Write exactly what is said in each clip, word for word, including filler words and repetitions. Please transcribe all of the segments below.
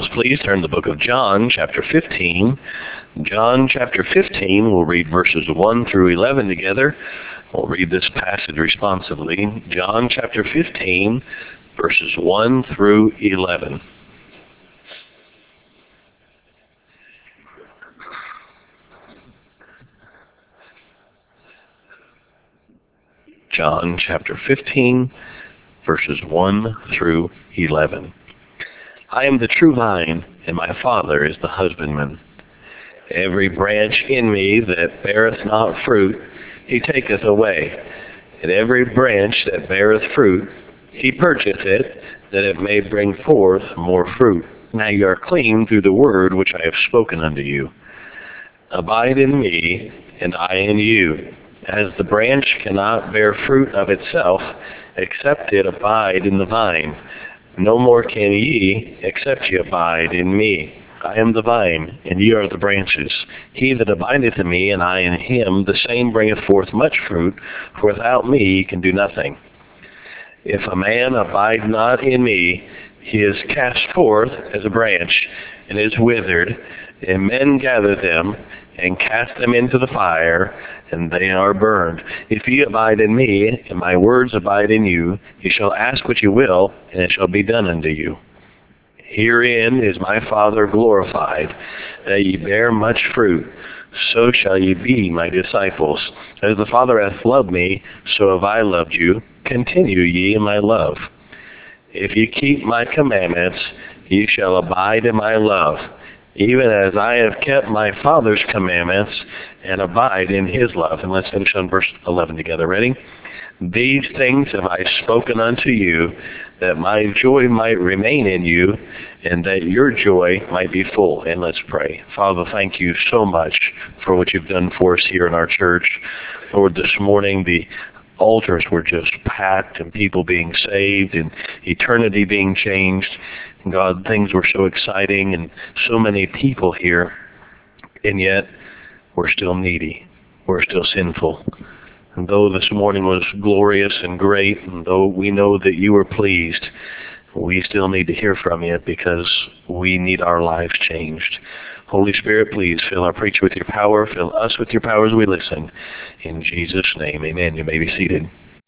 Bibles, please turn to the book of John, chapter fifteen. John, chapter fifteen, we'll read verses one through eleven together. We'll read this passage responsively. John, chapter fifteen, verses one through eleven. John, chapter fifteen, verses one through eleven. I am the true vine, and my Father is the husbandman. Every branch in me that beareth not fruit, he taketh away. And every branch that beareth fruit, he purgeth it, that it may bring forth more fruit. Now you are clean through the word which I have spoken unto you. Abide in me, and I in you. As the branch cannot bear fruit of itself, except it abide in the vine, no more can ye, except ye abide in me. I am the vine, and ye are the branches. He that abideth in me, and I in him, the same bringeth forth much fruit, for without me ye can do nothing. If a man abide not in me, he is cast forth as a branch, and is withered, and men gather them, and cast them into the fire, and they are burned. If ye abide in me, and my words abide in you, ye shall ask what ye will, and it shall be done unto you. Herein is my Father glorified, that ye bear much fruit, so shall ye be my disciples. As the Father hath loved me, so have I loved you. Continue ye in my love. If ye keep my commandments, ye shall abide in my love, even as I have kept my Father's commandments, and abide in his love. And let's finish on verse eleven together. Ready? These things have I spoken unto you, that my joy might remain in you, and that your joy might be full. And let's pray. Father, thank you so much for what you've done for us here in our church. Lord, this morning the altars were just packed, and people being saved, and eternity being changed. And God, things were so exciting, and so many people here, and yet we're still needy. We're still sinful. And though this morning was glorious and great, and though we know that you were pleased, we still need to hear from you because we need our lives changed. Holy Spirit, please fill our preacher with your power. Fill us with your power as we listen. In Jesus' name, amen. You may be seated.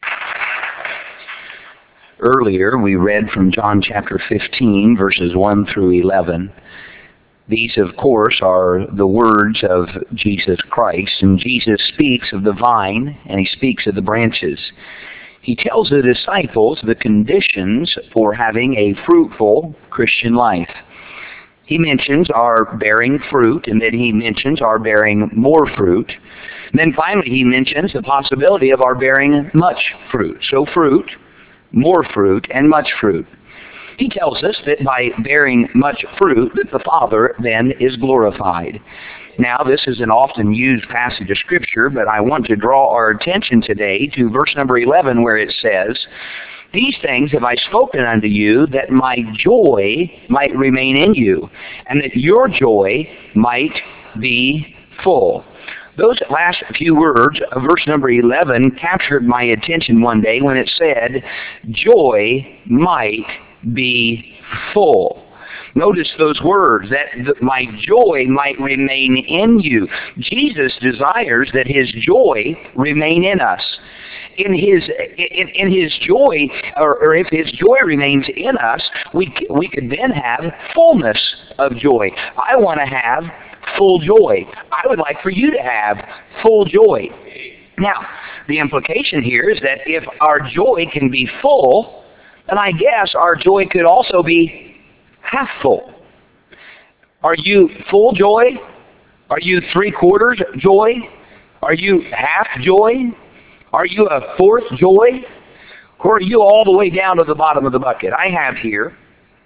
Earlier, we read from John chapter fifteen, verses one through eleven. These, of course, are the words of Jesus Christ, and Jesus speaks of the vine, and he speaks of the branches. He tells the disciples the conditions for having a fruitful Christian life. He mentions our bearing fruit, and then he mentions our bearing more fruit. And then finally he mentions the possibility of our bearing much fruit. So fruit, more fruit, and much fruit. He tells us that by bearing much fruit, that the Father then is glorified. Now, this is an often used passage of Scripture, but I want to draw our attention today to verse number eleven, where it says, These things have I spoken unto you, that my joy might remain in you, and that your joy might be full. Those last few words of verse number eleven captured my attention one day when it said, joy might be full. Notice those words, that th- my joy might remain in you. Jesus desires that his joy remain in us. In his in, in his joy, or, or if his joy remains in us, we we could then have fullness of joy. I want to have full joy. I would like for you to have full joy. Now, the implication here is that if our joy can be full, then I guess our joy could also be half full. Are you full joy? Are you three quarters joy? Are you half joy? Are you a fourth joy? Or are you all the way down to the bottom of the bucket? I have here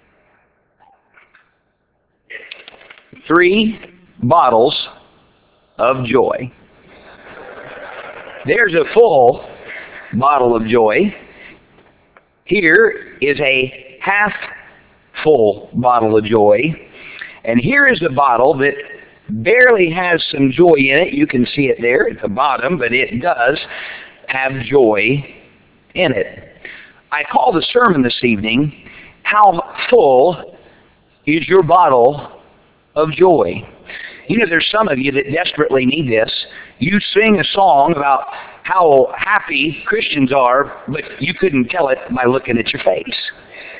three bottles of joy. There's a full bottle of joy. Here is a half full bottle of joy. And here is a bottle that barely has some joy in it. You can see it there at the bottom, but it does have joy in it. I call the sermon this evening, How Full is your bottle of joy. You know, there's some of you that desperately need this. You sing a song about how happy Christians are, but you couldn't tell it by looking at your face.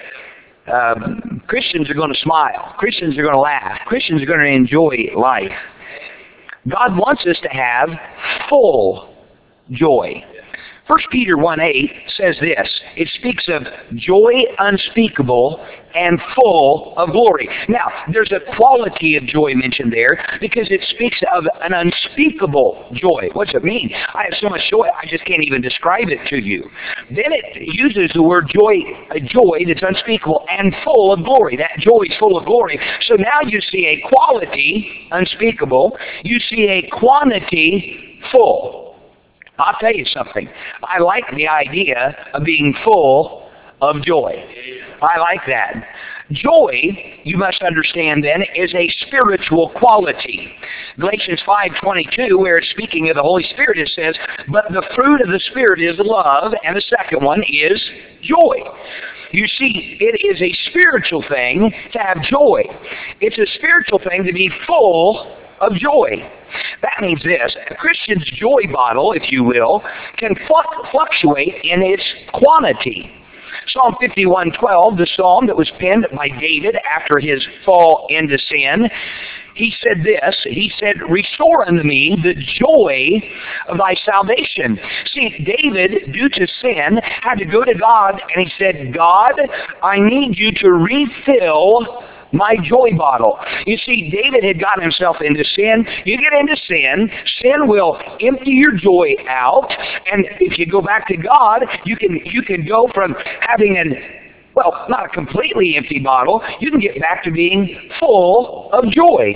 Um, Christians are going to smile. Christians are going to laugh. Christians are going to enjoy life. God wants us to have full joy. First Peter one eight says this. It speaks of joy unspeakable and full of glory. Now, there's a quality of joy mentioned there because it speaks of an unspeakable joy. What's it mean? I have so much joy, I just can't even describe it to you. Then it uses the word joy, a joy that's unspeakable and full of glory. That joy is full of glory. So now you see a quality, unspeakable. You see a quantity, full. I'll tell you something. I like the idea of being full of joy. I like that. Joy, you must understand then, is a spiritual quality. Galatians five twenty-two, where it's speaking of the Holy Spirit, it says, but the fruit of the Spirit is love, and the second one is joy. You see, it is a spiritual thing to have joy. It's a spiritual thing to be full of joy. That means this, a Christian's joy bottle, if you will, can fluctuate in its quantity. Psalm fifty-one twelve, the psalm that was penned by David after his fall into sin, he said this, he said, restore unto me the joy of thy salvation. See, David, due to sin, had to go to God and he said, God, I need you to refill my joy bottle. You see, David had gotten himself into sin. You get into sin, sin will empty your joy out, and if you go back to God, you can you can go from having an, well, not a completely empty bottle, you can get back to being full of joy.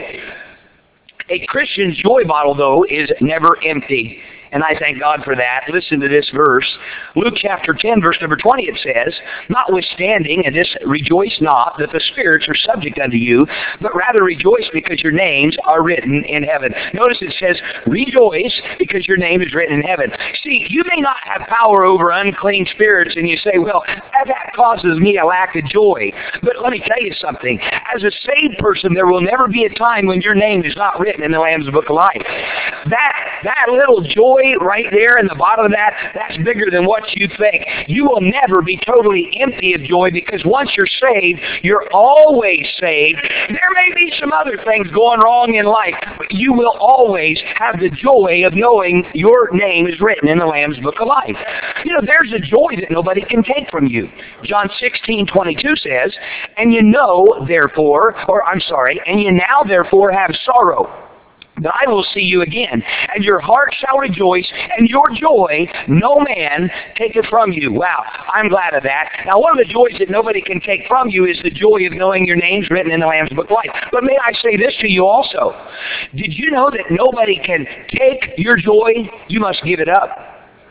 A Christian's joy bottle, though, is never empty. And I thank God for that. Listen to this verse. Luke chapter ten, verse number twenty, it says, notwithstanding, and this rejoice not that the spirits are subject unto you, but rather rejoice because your names are written in heaven. Notice it says, rejoice because your name is written in heaven. See, you may not have power over unclean spirits, and you say, well, that causes me a lack of joy. But let me tell you something. As a saved person, there will never be a time when your name is not written in the Lamb's Book of Life. That, that little joy right there in the bottom of that, that's bigger than what you think. You will never be totally empty of joy because once you're saved, you're always saved. There may be some other things going wrong in life, but you will always have the joy of knowing your name is written in the Lamb's Book of Life. You know, there's a joy that nobody can take from you. John sixteen twenty-two says, and you know, therefore, or I'm sorry, and you now therefore have sorrow, but I will see you again, and your heart shall rejoice, and your joy no man taketh from you. Wow, I'm glad of that. Now, one of the joys that nobody can take from you is the joy of knowing your name's written in the Lamb's Book of Life. But may I say this to you also. Did you know that nobody can take your joy? You must give it up.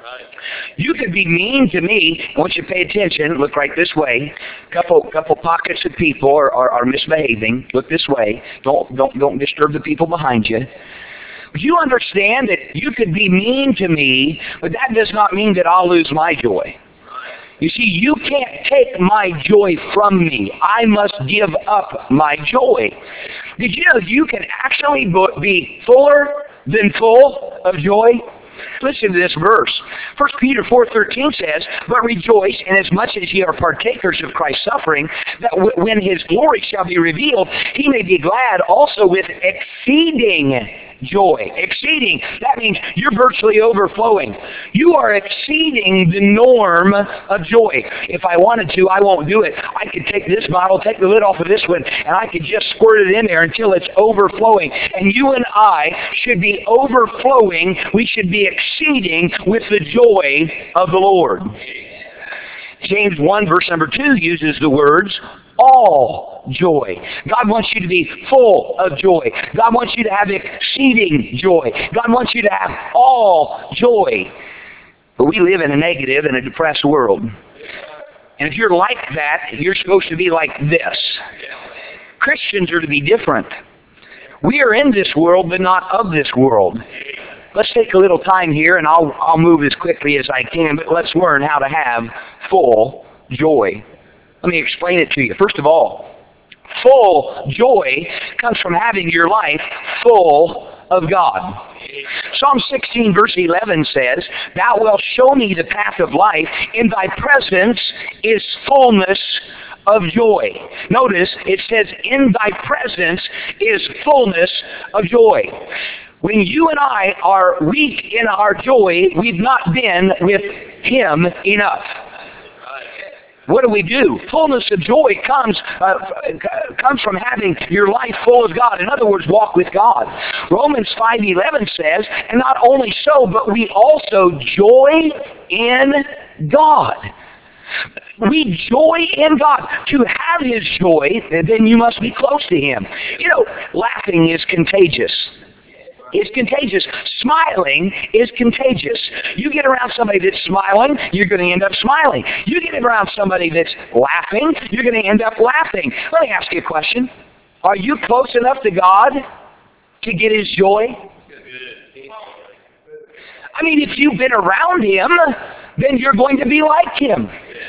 You could be mean to me. I want you to pay attention. Look right this way. Couple couple pockets of people are, are, are misbehaving. Look this way. Don't don't don't disturb the people behind you. But you understand that you could be mean to me, but that does not mean that I'll lose my joy. You see, you can't take my joy from me. I must give up my joy. Did you know you can actually be fuller than full of joy? Listen to this verse. First Peter four thirteen says, but rejoice inasmuch as ye are partakers of Christ's suffering, that w- when his glory shall be revealed, he may be glad also with exceeding joy. Exceeding. That means you're virtually overflowing. You are exceeding the norm of joy. If I wanted to, I won't do it. I could take this bottle, take the lid off of this one, and I could just squirt it in there until it's overflowing. And you and I should be overflowing. We should be exceeding with the joy of the Lord. James one verse number two uses the words all joy. God wants you to be full of joy. God wants you to have exceeding joy. God wants you to have all joy. But we live in a negative and a depressed world. And if you're like that, you're supposed to be like this. Christians are to be different. We are in this world, but not of this world. Let's take a little time here, and I'll, I'll move as quickly as I can, but let's learn how to have full joy. Let me explain it to you. First of all, full joy comes from having your life full of God. Psalm sixteen verse eleven says, Thou wilt show me the path of life. In thy presence is fullness of joy. Notice it says, in thy presence is fullness of joy. When you and I are weak in our joy, we've not been with Him enough. What do we do? Fullness of joy comes uh, comes from having your life full of God. In other words, walk with God. Romans five eleven says, and not only so, but we also joy in God. We joy in God. To have His joy, then you must be close to Him. You know, laughing is contagious. It's contagious. Smiling is contagious. You get around somebody that's smiling, you're going to end up smiling. You get around somebody that's laughing, you're going to end up laughing. Let me ask you a question. Are you close enough to God to get His joy? I mean, if you've been around Him, then you're going to be like Him.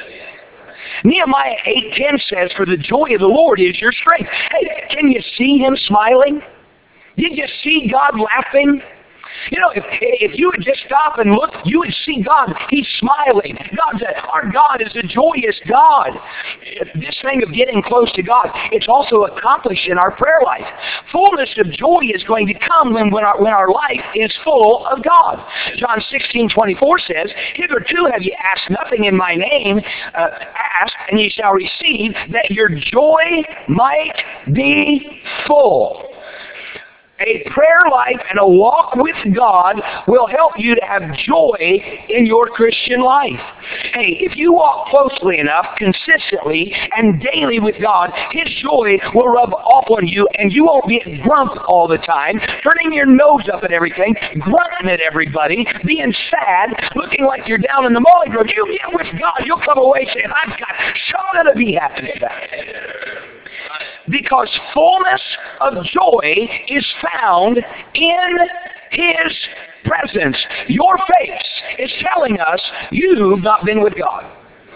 Nehemiah eight ten says, for the joy of the Lord is your strength. Hey, can you see Him smiling? Did you see God laughing? You know, if if you would just stop and look, you would see God. He's smiling. God's a, our God is a joyous God. This thing of getting close to God, it's also accomplished in our prayer life. Fullness of joy is going to come when, when, our, when our life is full of God. John sixteen twenty-four says, hitherto have ye asked nothing in my name. Uh, ask, and ye shall receive, that your joy might be full. A prayer life and a walk with God will help you to have joy in your Christian life. Hey, if you walk closely enough, consistently, and daily with God, His joy will rub off on you, and you won't be a grump all the time, turning your nose up at everything, grunting at everybody, being sad, looking like you're down in the molly grove. You get with God, you'll come away saying, I've got something to be happy about. Because fullness of joy is found in His presence. Your face is telling us you've not been with God.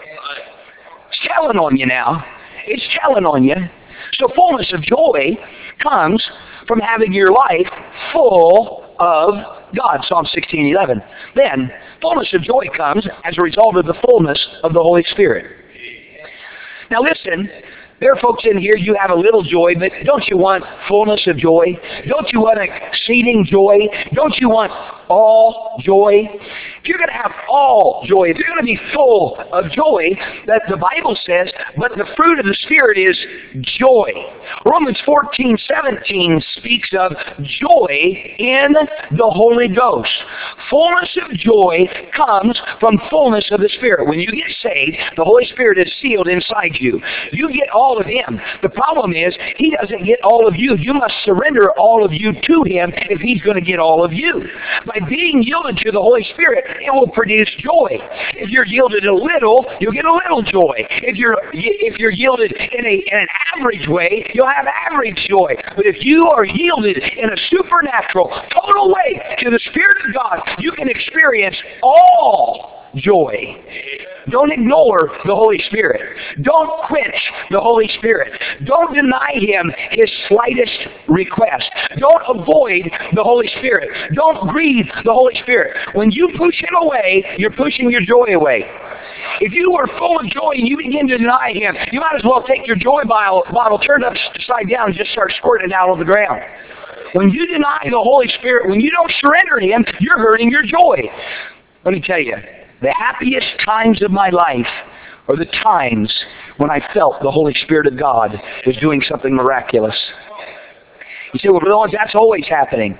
It's telling on you now. It's telling on you. So fullness of joy comes from having your life full of God. Psalm sixteen eleven. Then, fullness of joy comes as a result of the fullness of the Holy Spirit. Now listen, there are folks in here, you have a little joy, but don't you want fullness of joy? Don't you want exceeding joy? Don't you want all joy? If you're going to have all joy, if you're going to be full of joy, that the Bible says, but the fruit of the Spirit is joy. Romans fourteen seventeen speaks of joy in the Holy Ghost. Fullness of joy comes from fullness of the Spirit. When you get saved, the Holy Spirit is sealed inside you. You get all of Him. The problem is, He doesn't get all of you. You must surrender all of you to Him if He's going to get all of you. By being yielded to the Holy Spirit, it will produce joy. If you're yielded a little, you'll get a little joy. If you're if you're yielded in, a, in an average way, you'll have average joy. But if you are yielded in a supernatural, total way to the Spirit of God, you can experience all joy. Don't ignore the Holy Spirit. Don't quench the Holy Spirit. Don't deny Him His slightest request. Don't avoid the Holy Spirit. Don't grieve the Holy Spirit. When you push Him away, you're pushing your joy away. If you are full of joy and you begin to deny Him, you might as well take your joy bottle, bottle turn it upside down, and just start squirting it out on the ground. When you deny the Holy Spirit, when you don't surrender Him, you're hurting your joy. Let me tell you, the happiest times of my life are the times when I felt the Holy Spirit of God was doing something miraculous. You say, well, Lord, that's always happening.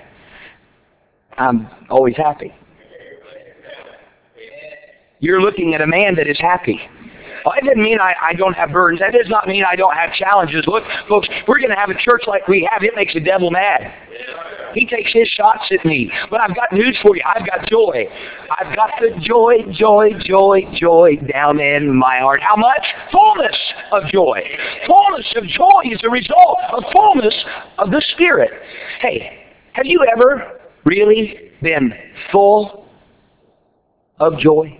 I'm always happy. You're looking at a man that is happy. Well, that doesn't mean I, I don't have burdens. That does not mean I don't have challenges. Look, folks, we're going to have a church like we have. It makes the devil mad. He takes his shots at me. But I've got news for you. I've got joy. I've got the joy, joy, joy, joy down in my heart. How much? Fullness of joy. Fullness of joy is a result of fullness of the Spirit. Hey, have you ever really been full of joy?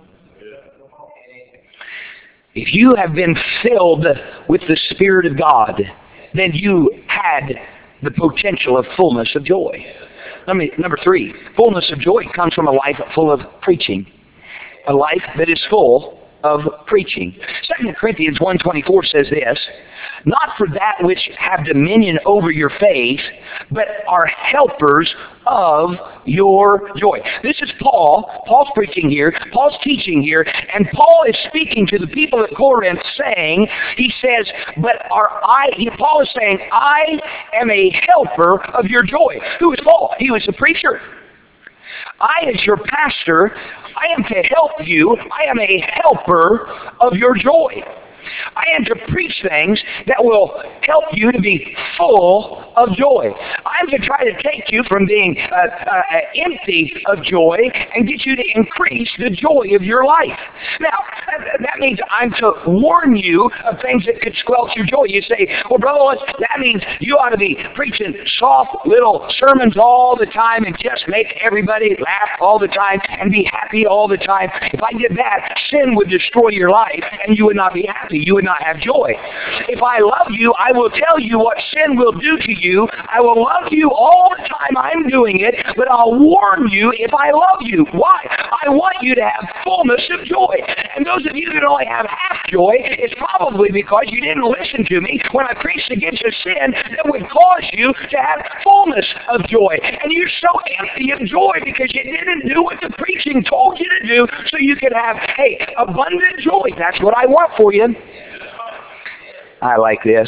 If you have been filled with the Spirit of God, then you had the potential of fullness of joy. Let me, number three, fullness of joy comes from a life full of preaching. A life that is full of preaching. Second Corinthians one twenty-four says this, not for that which have dominion over your faith, but are helpers of your joy. This is Paul. Paul's preaching here. Paul's teaching here. And Paul is speaking to the people at Corinth saying, he says, but are I, he, Paul is saying, I am a helper of your joy. Who is Paul? He was a preacher. I, as your pastor, I am to help you. I am a helper of your joy. I am to preach things that will help you to be full of joy. I'm to try to take you from being uh, uh, empty of joy and get you to increase the joy of your life. Now, that means I'm to warn you of things that could squelch your joy. You say, well, brother, that means you ought to be preaching soft little sermons all the time and just make everybody laugh all the time and be happy all the time. If I did that, sin would destroy your life and you would not be happy. You would not have joy. If I love you, I will tell you what sin will do to you. I will love you all the time I'm doing it, but I'll warn you if I love you. Why? I want you to have fullness of joy. And those of you that only have half joy, it's probably because you didn't listen to me when I preached against a sin that would cause you to have fullness of joy. And you're so empty of joy because you didn't do what the preaching told you to do so you could have, hey, abundant joy. That's what I want for you. I like this.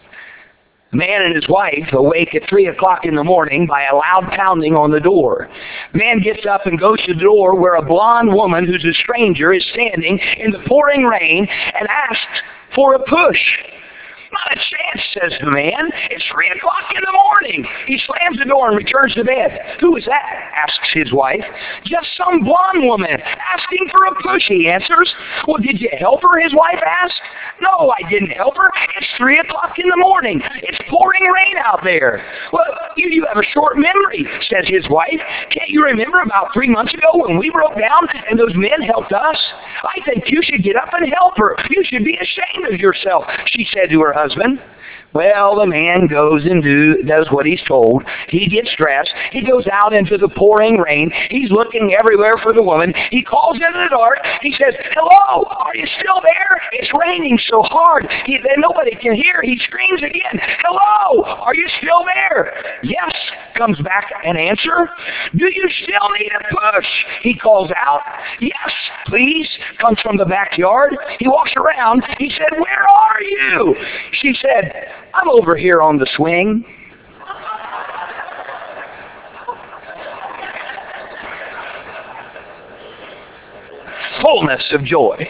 A man and his wife awake at three o'clock in the morning by a loud pounding on the door. Man gets up and goes to the door where a blonde woman who's a stranger is standing in the pouring rain and asks for a push. Not a chance, says the man. It's three o'clock in the morning. He slams the door and returns to bed. Who is that? Asks his wife. Just some blonde woman asking for a push, he answers. Well, did you help her, his wife asked. No, I didn't help her. It's three o'clock in the morning. It's pouring rain out there. Well, you, you have a short memory, says his wife. Can't you remember about three months ago when we broke down and those men helped us? I think you should get up and help her. You should be ashamed of yourself, she said to her husband. Well, the man goes and do, does what he's told. He gets dressed. He goes out into the pouring rain. He's looking everywhere for the woman. He calls into the dark. He says, hello, are you still there? It's raining so hard. He, then nobody can hear. He screams again, hello, are you still there? Yes, comes back an answer. Do you still need a push? He calls out. Yes, please, comes from the backyard. He walks around. He said, where are you? She said, I'm over here on the swing. Fullness of joy.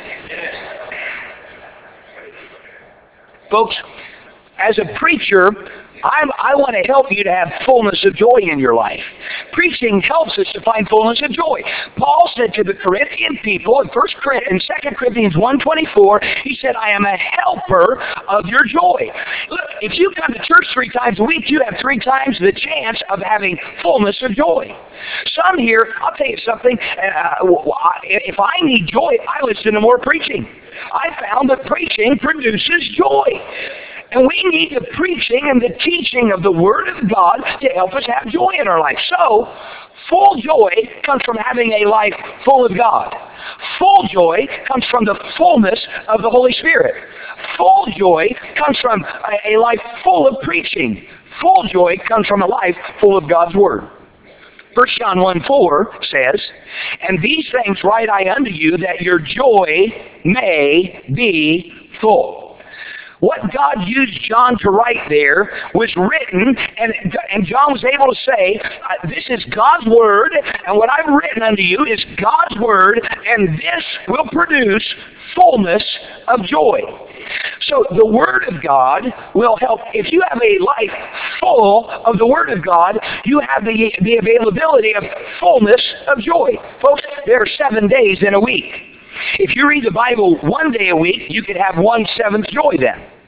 Folks, as a preacher, I'm, I want to help you to have fullness of joy in your life. Preaching helps us to find fullness of joy. Paul said to the Corinthian people in First in Second Corinthians one twenty-four, he said, I am a helper of your joy. Look, if you come to church three times a week, you have three times the chance of having fullness of joy. Some here, I'll tell you something, uh, if I need joy, I listen to more preaching. I found that preaching produces joy. And we need the preaching and the teaching of the Word of God to help us have joy in our life. So, full joy comes from having a life full of God. Full joy comes from the fullness of the Holy Spirit. Full joy comes from a, a life full of preaching. Full joy comes from a life full of God's Word. First John one four says, and these things write I unto you, that your joy may be full. What God used John to write there was written, and, and John was able to say, uh, this is God's Word, and what I've written unto you is God's Word, and this will produce fullness of joy. So the Word of God will help. If you have a life full of the Word of God, you have the, the availability of fullness of joy. Folks, there are seven days in a week. If you read the Bible one day a week, you could have one seventh joy then.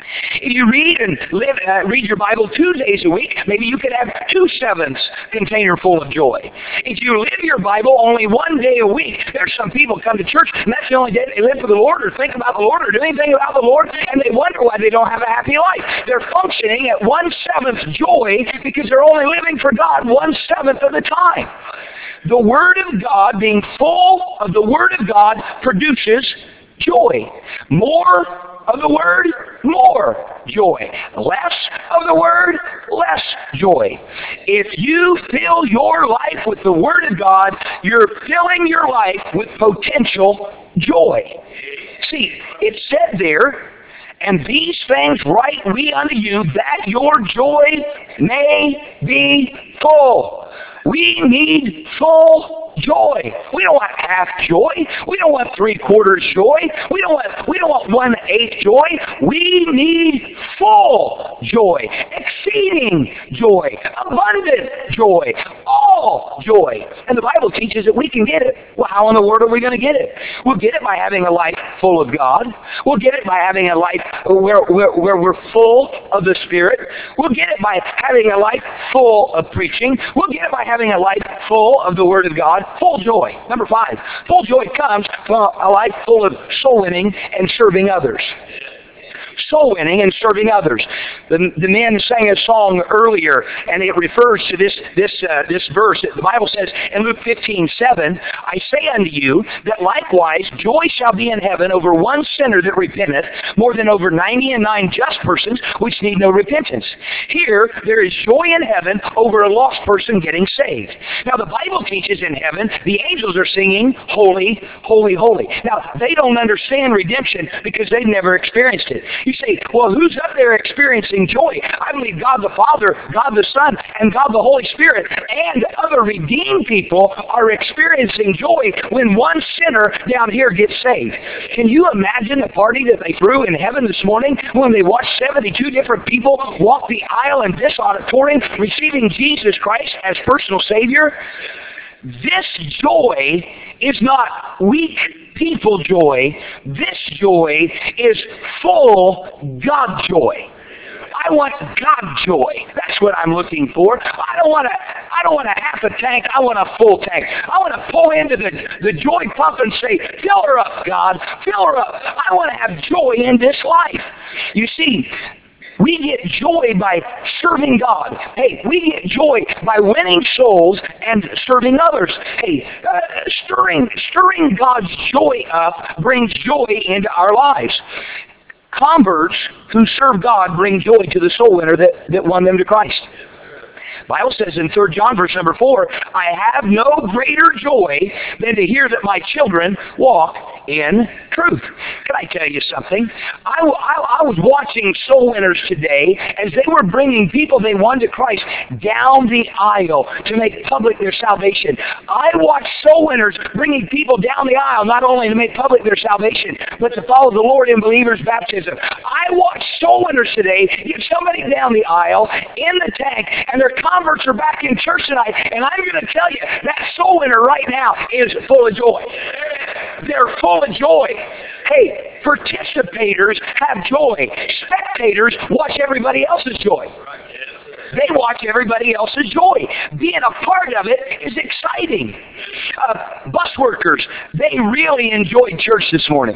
If you read and live, uh, read your Bible two days a week, maybe you could have two sevenths container full of joy. If you live your Bible only one day a week, there's some people come to church and that's the only day they live for the Lord or think about the Lord or do anything about the Lord, and they wonder why they don't have a happy life. They're functioning at one seventh joy because they're only living for God one seventh of the time. The Word of God, being full of the Word of God, produces joy. More of the Word, more joy. Less of the Word, less joy. If you fill your life with the Word of God, you're filling your life with potential joy. See, it said there, and these things write we unto you, that your joy may be full. We need full joy. We don't want half joy. We don't want three quarters joy. We don't want we don't want one eighth joy. We need full joy, exceeding joy, abundant joy, all joy. And the Bible teaches that we can get it. Well, how in the world are we going to get it? We'll get it by having a life full of God. We'll get it by having a life where, where, where we're full of the Spirit. We'll get it by having a life full of preaching. We'll get it by having a life full of the Word of God. Full joy. Number five, full joy comes from a life full of soul winning and serving others. Soul winning and serving others. The, the men sang a song earlier, and it refers to this this uh, this verse. The Bible says in Luke fifteen seven, I say unto you that likewise joy shall be in heaven over one sinner that repenteth, more than over ninety and nine just persons which need no repentance. Here there is joy in heaven over a lost person getting saved. Now the Bible teaches in heaven the angels are singing holy, holy, holy. Now they don't understand redemption because they've never experienced it. You say, well, who's up there experiencing joy? I believe God the Father, God the Son, and God the Holy Spirit, and other redeemed people are experiencing joy when one sinner down here gets saved. Can you imagine the party that they threw in heaven this morning when they watched seventy-two different people walk the aisle in this auditorium receiving Jesus Christ as personal Savior? This joy is not weak people joy. This joy is full God joy. I want God joy. That's what I'm looking for. I don't want to. I don't want a half a tank. I want a full tank. I want to pull into the, the joy pump and say, fill her up, God. Fill her up. I want to have joy in this life. You see, we get joy by serving God. Hey, we get joy by winning souls and serving others. Hey, uh, stirring, stirring God's joy up brings joy into our lives. Converts who serve God bring joy to the soul winner that, that won them to Christ. The Bible says in Third John verse number four, I have no greater joy than to hear that my children walk in truth. Can I tell you something? I, I, I was watching soul winners today as they were bringing people they won to Christ down the aisle to make public their salvation. I watched soul winners bringing people down the aisle not only to make public their salvation, but to follow the Lord in believers' baptism. I watched soul winners today get somebody down the aisle in the tank, and their converts are back in church tonight, and I'm going to tell you, that soul winner right now is full of joy. They're full of joy. Hey, participators have joy. Spectators watch everybody else's joy. They watch everybody else's joy. Being a part of it is exciting. Uh, bus workers, they really enjoyed church this morning.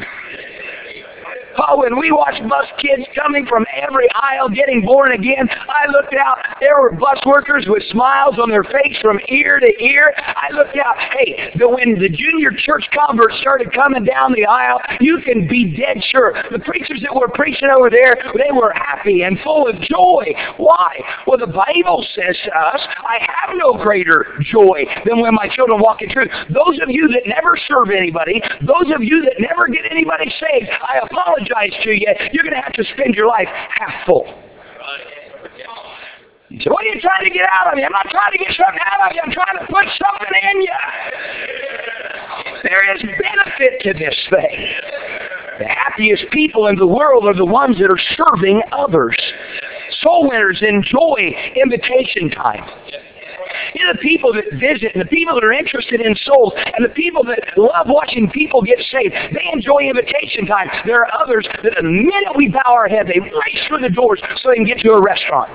Oh, when we watched bus kids coming from every aisle getting born again, I looked out, there were bus workers with smiles on their face from ear to ear. I looked out, hey, the, when the junior church converts started coming down the aisle, you can be dead sure. The preachers that were preaching over there, they were happy and full of joy. Why? Well, the Bible says to us, I have no greater joy than when my children walk in truth. Those of you that never serve anybody, those of you that never get anybody saved, I apologize to you. You're going to have to spend your life half full. You say, what are you trying to get out of me? I'm not trying to get something out of you. I'm trying to put something in you. There is benefit to this thing. The happiest people in the world are the ones that are serving others. Soul winners enjoy invitation time. You know, the people that visit and the people that are interested in souls and the people that love watching people get saved, they enjoy invitation time. There are others that the minute we bow our head, they race through the doors so they can get to a restaurant.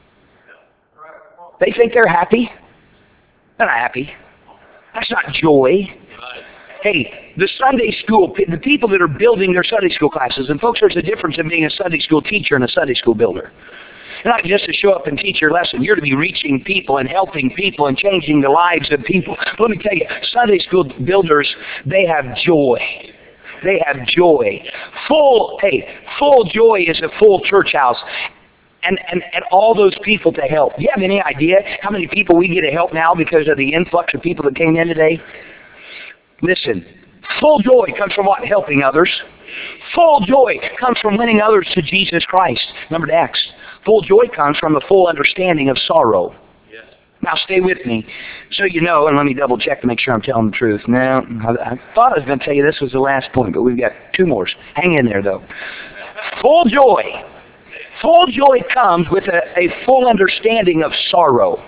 They think they're happy. They're not happy. That's not joy. Hey, the Sunday school, the people that are building their Sunday school classes, and folks, there's a difference in being a Sunday school teacher and a Sunday school builder. You're not just to show up and teach your lesson. You're to be reaching people and helping people and changing the lives of people. Let me tell you, Sunday school builders, they have joy. They have joy. Full, hey, full joy is a full church house. And, and, and all those people to help. Do you have any idea how many people we get to help now because of the influx of people that came in today? Listen, full joy comes from what? Helping others. Full joy comes from winning others to Jesus Christ. Number X. Full joy comes from a full understanding of sorrow. Yes. Now stay with me so you know, and let me double check to make sure I'm telling the truth. No, I, I thought I was going to tell you this was the last point, but we've got two more. Hang in there though. Full joy. Full joy comes with a, a full understanding of sorrow.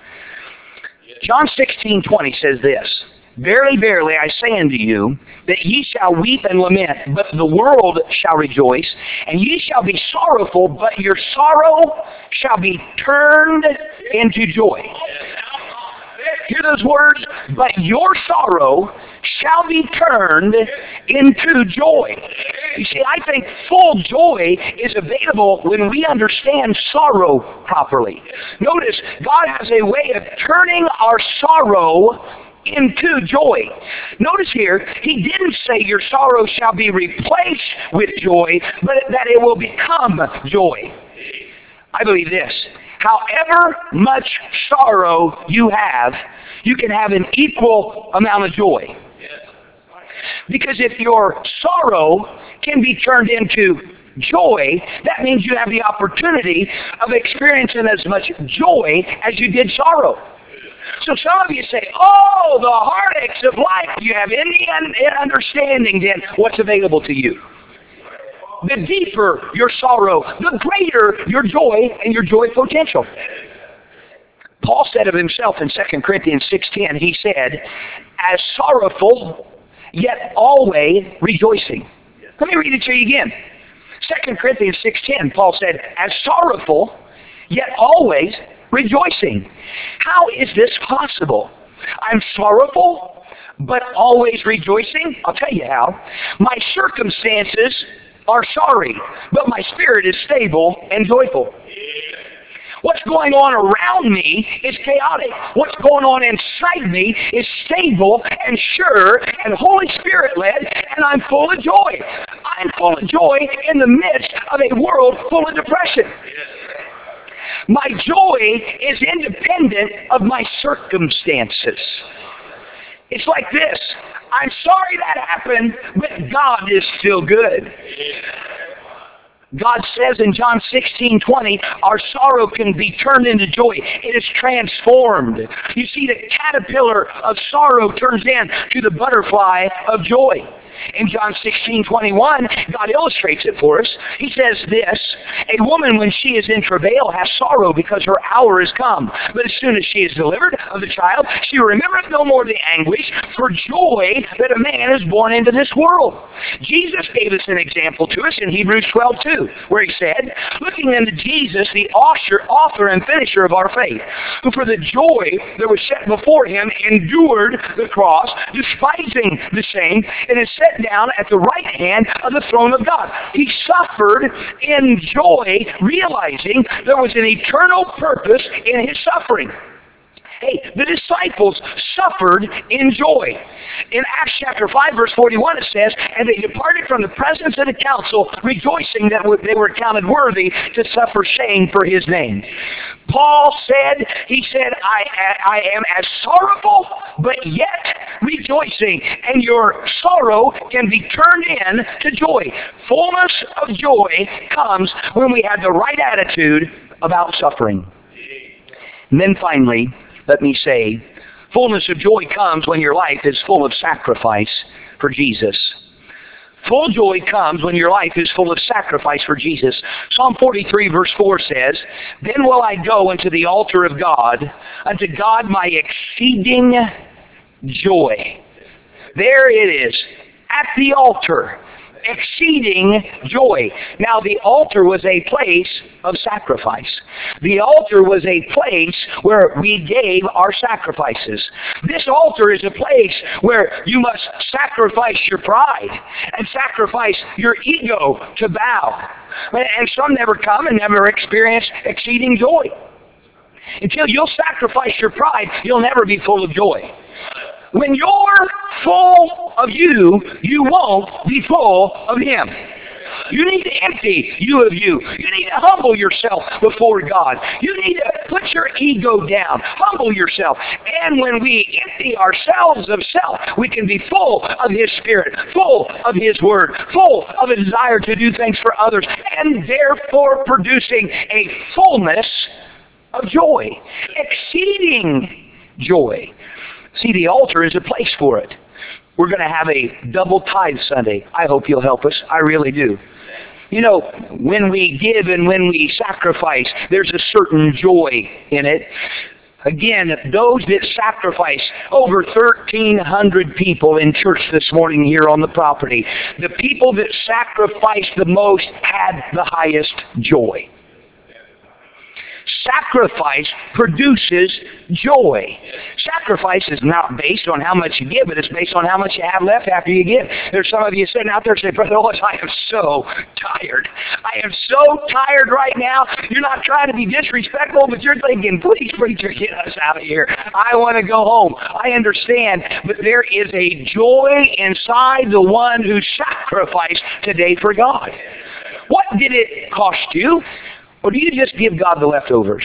John sixteen twenty says this, Verily, verily, I say unto you, that ye shall weep and lament, but the world shall rejoice, and ye shall be sorrowful, but your sorrow shall be turned into joy. Hear those words? But your sorrow shall be turned into joy. You see, I think full joy is available when we understand sorrow properly. Notice, God has a way of turning our sorrow into joy. Notice here, he didn't say your sorrow shall be replaced with joy, but that it will become joy. I believe this. However much sorrow you have, you can have an equal amount of joy. Because if your sorrow can be turned into joy, that means you have the opportunity of experiencing as much joy as you did sorrow. So some of you say, oh, the heartaches of life. You have any understanding then what's available to you. The deeper your sorrow, the greater your joy and your joy potential. Paul said of himself in Second Corinthians six ten, he said, as sorrowful, yet always rejoicing. Let me read it to you again. Second Corinthians six ten, Paul said, as sorrowful, yet always rejoicing. How is this possible? I'm sorrowful, but always rejoicing? I'll tell you how. My circumstances are sorry, but my spirit is stable and joyful. What's going on around me is chaotic. What's going on inside me is stable and sure and Holy Spirit-led, and I'm full of joy. I'm full of joy in the midst of a world full of depression. My joy is independent of my circumstances. It's like this. I'm sorry that happened, but God is still good. God says in John sixteen twenty, our sorrow can be turned into joy. It is transformed. You see, the caterpillar of sorrow turns into the butterfly of joy. In John sixteen twenty-one, God illustrates it for us. He says this, a woman when she is in travail has sorrow because her hour is come. But as soon as she is delivered of the child, she remembereth no more the anguish for joy that a man is born into this world. Jesus gave us an example to us in Hebrews twelve two, where he said, looking unto Jesus, the author, author and finisher of our faith, who for the joy that was set before him endured the cross, despising the shame, and is set down at the right hand of the throne of God. He suffered in joy, realizing there was an eternal purpose in his suffering. Hey, the disciples suffered in joy. In Acts chapter five, verse forty-one, it says, and they departed from the presence of the council, rejoicing that they were counted worthy to suffer shame for his name. Paul said, he said, I, I am as sorrowful, but yet rejoicing. And your sorrow can be turned in to joy. Fullness of joy comes when we have the right attitude about suffering. And then finally, let me say, fullness of joy comes when your life is full of sacrifice for Jesus. Full joy comes when your life is full of sacrifice for Jesus. Psalm forty-three verse four says, "Then will I go unto the altar of God, unto God my exceeding joy." There it is, at the altar. Exceeding joy. Now the altar was a place of sacrifice. The altar was a place where we gave our sacrifices. This altar is a place where you must sacrifice your pride and sacrifice your ego to bow. And some never come and never experience exceeding joy. Until you'll sacrifice your pride, you'll never be full of joy. When you're full of you, you won't be full of Him. You need to empty you of you. You need to humble yourself before God. You need to put your ego down. Humble yourself. And when we empty ourselves of self, we can be full of His Spirit, full of His Word, full of a desire to do things for others, and therefore producing a fullness of joy, exceeding joy. See, the altar is a place for it. We're going to have a double tithe Sunday. I hope you'll help us. I really do. You know, when we give and when we sacrifice, there's a certain joy in it. Again, those that sacrifice, over thirteen hundred people in church this morning here on the property, the people that sacrificed the most had the highest joy. Sacrifice produces joy. Sacrifice is not based on how much you give, but it's based on how much you have left after you give. There's some of you sitting out there saying, "Brother Otis, I am so tired. I am so tired right now." You're not trying to be disrespectful, but you're thinking, "Please, preacher, get us out of here. I want to go home." I understand, but there is a joy inside the one who sacrificed today for God. What did it cost you? Or do you just give God the leftovers?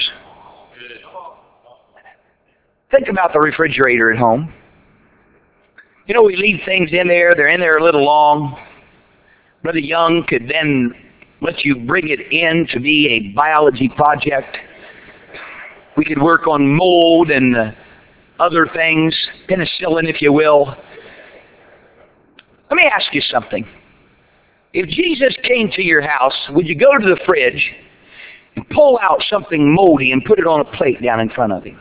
Think about the refrigerator at home. You know, we leave things in there. They're in there a little long. Brother Young could then let you bring it in to be a biology project. We could work on mold and uh, other things, penicillin, if you will. Let me ask you something. If Jesus came to your house, would you go to the fridge and pull out something moldy and put it on a plate down in front of Him?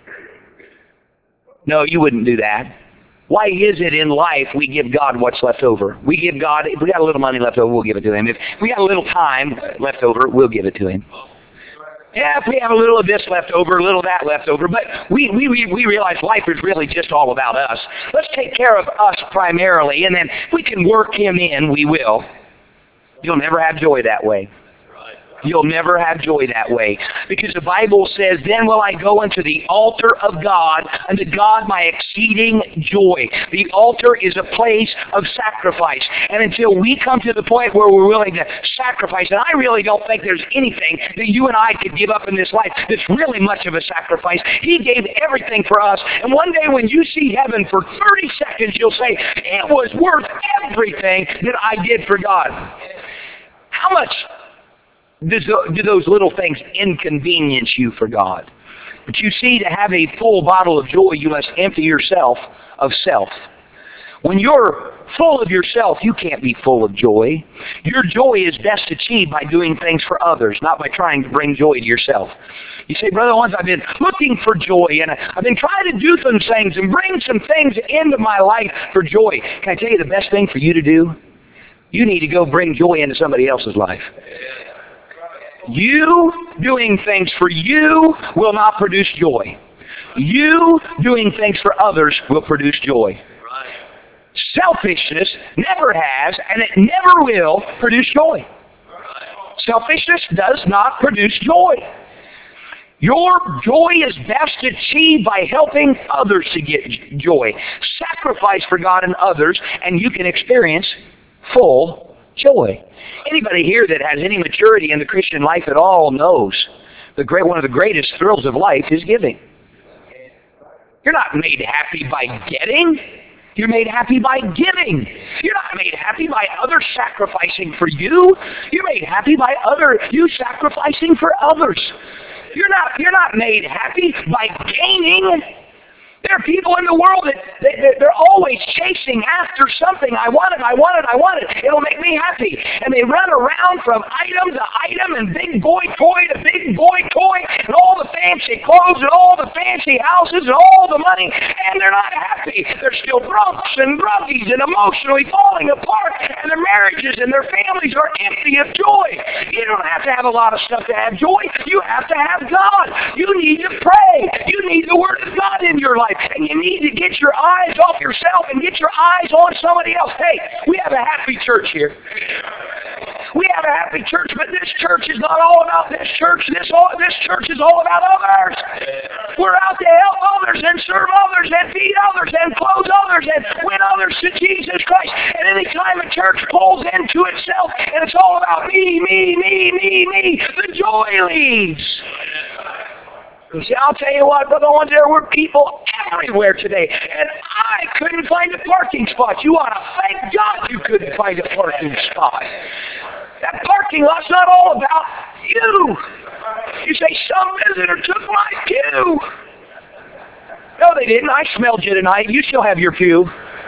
No, you wouldn't do that. Why is it in life we give God what's left over? We give God, if we got a little money left over, we'll give it to Him. If we got a little time left over, we'll give it to Him. Yeah, if we have a little of this left over, a little of that left over, but we, we, we realize life is really just all about us. Let's take care of us primarily, and then if we can work Him in, we will. You'll never have joy that way. You'll never have joy that way. Because the Bible says, "Then will I go unto the altar of God, unto God my exceeding joy." The altar is a place of sacrifice. And until we come to the point where we're willing to sacrifice, and I really don't think there's anything that you and I could give up in this life that's really much of a sacrifice. He gave everything for us. And one day when you see heaven for thirty seconds, you'll say, "It was worth everything that I did for God." How much do those little things inconvenience you for God? But you see, to have a full bottle of joy, you must empty yourself of self. When you're full of yourself, you can't be full of joy. Your joy is best achieved by doing things for others, not by trying to bring joy to yourself. You say, "Brother Owens, I've been looking for joy, and I've been trying to do some things and bring some things into my life for joy." Can I tell you the best thing for you to do? You need to go bring joy into somebody else's life. You doing things for you will not produce joy. You doing things for others will produce joy. Selfishness never has, and it never will, produce joy. Selfishness does not produce joy. Your joy is best achieved by helping others to get joy. Sacrifice for God and others, and you can experience full joy. Anybody here that has any maturity in the Christian life at all knows the great one of the greatest thrills of life is giving. You're not made happy by getting. You're made happy by giving. You're not made happy by others sacrificing for you. You're made happy by other you sacrificing for others. You're not you're not made happy by gaining. There are people in the world that they, they're always chasing after something. I want it, I want it, I want it. It'll make me happy. And they run around from item to item and big boy toy to big boy toy and all the fancy clothes and all the fancy houses and all the money. And they're not happy. They're still drunks and groggies and emotionally falling apart. And their marriages and their families are empty of joy. You don't have to have a lot of stuff to have joy. You have to have God. You need to pray. You need the Word of God in your life. And you need to get your eyes off yourself and get your eyes on somebody else. Hey, we have a happy church here. We have a happy church, but this church is not all about this church. This all, this church is all about others. We're out to help others and serve others and feed others and clothe others and win others to Jesus Christ. And any time a church pulls into itself and it's all about me, me, me, me, me, the joy leaves. You see, I'll tell you what, Brother Owens, there were people everywhere today, and I couldn't find a parking spot. You ought to thank God you couldn't find a parking spot. That parking lot's not all about you. You say, some visitor took my pew. No, they didn't. I smelled you tonight. You still have your pew.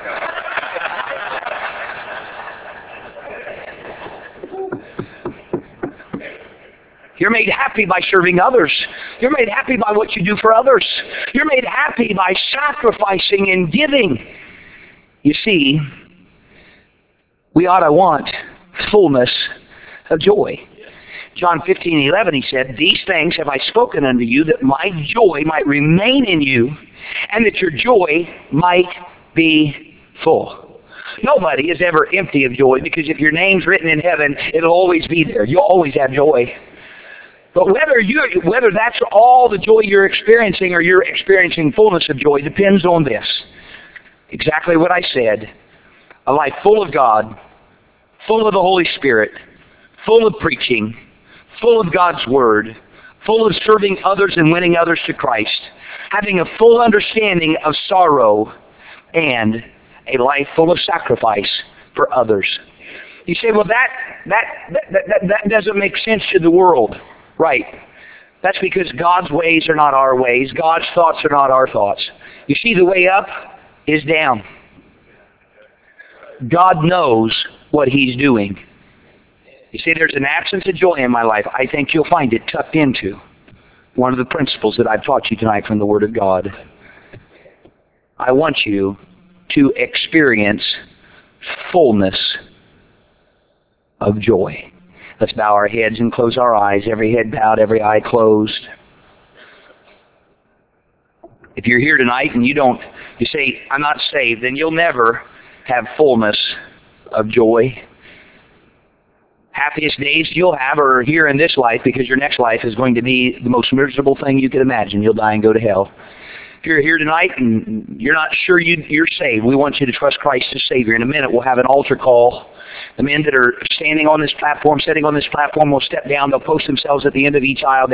You're made happy by serving others. You're made happy by what you do for others. You're made happy by sacrificing and giving. You see, we ought to want fullness of joy. John fifteen eleven, he said, "These things have I spoken unto you, that my joy might remain in you, and that your joy might be full." Nobody is ever empty of joy, because if your name's written in heaven, it'll always be there. You'll always have joy. But whether you whether that's all the joy you're experiencing or you're experiencing fullness of joy depends on this. Exactly what I said. A life full of God, full of the Holy Spirit, full of preaching, full of God's Word, full of serving others and winning others to Christ, having a full understanding of sorrow, and a life full of sacrifice for others. You say, well, that that that, that, that doesn't make sense to the world. Right. That's because God's ways are not our ways. God's thoughts are not our thoughts. You see, the way up is down. God knows what He's doing. You see, there's an absence of joy in my life. I think you'll find it tucked into one of the principles that I've taught you tonight from the Word of God. I want you to experience fullness of joy. Let's bow our heads and close our eyes. Every head bowed, every eye closed. If you're here tonight and you don't, you say, I'm not saved, then you'll never have fullness of joy. Happiest days you'll have are here in this life, because your next life is going to be the most miserable thing you could imagine. You'll die and go to hell. If you're here tonight and you're not sure you, you're saved, we want you to trust Christ as Savior. In a minute, we'll have an altar call. The men that are standing on this platform, sitting on this platform, will step down. They'll post themselves at the end of each aisle.